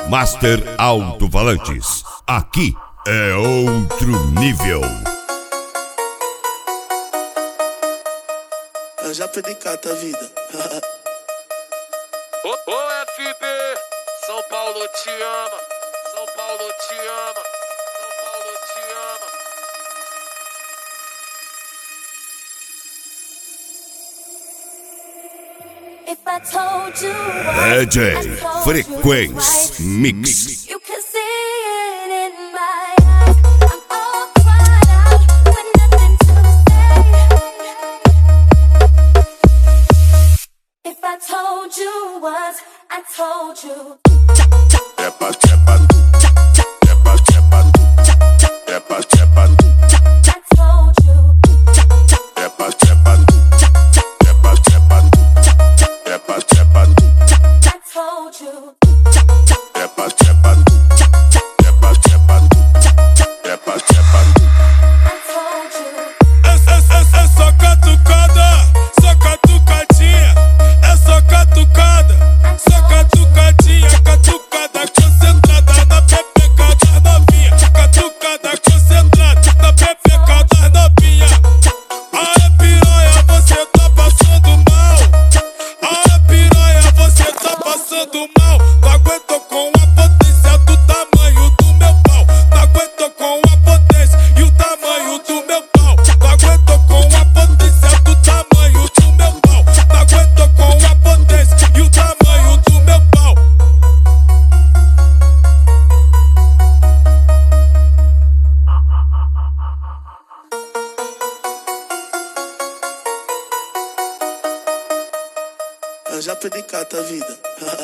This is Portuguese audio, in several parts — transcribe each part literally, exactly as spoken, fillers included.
Master Alto-Falantes. Aqui é outro nível. Eu já perdi cata a vida. Ô, ô F B, São Paulo te ama, São Paulo te ama, São Paulo te ama. If I told you what D J I told Frequency you Mix. you can see it in my eyes. I'm all cried out with nothing to say. If I told you what I told you. Trepa, trepa, trepa, trepa, trepa, trepa, I told you. trepa, trepa, trepa, trepa, trepa, trepa, I told you. trepa, trepa, trepa, trepa, trepa, trepa. I told you. É, é, é, é só catucada, só catucadinha. É só catucada, só catucadinha. Catucada concentrada na pepeca das novinha. Catucada concentrada na pepeca das novinha. Aê piranha, você tá passando mal. Aê piranha, você tá passando mal. Não aguento com a potência do tamanho do meu pau. Não aguento com a potência e o tamanho do meu pau. Não aguento com a potência do tamanho do meu pau. Não aguento com a potência e o tamanho do meu pau. Eu já perdi cata a vida.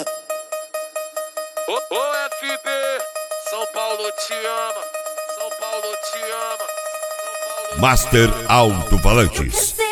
Ô, ô F B, São Paulo te ama, São Paulo te ama, São Paulo te ama. Master You can Alto-Falantes. see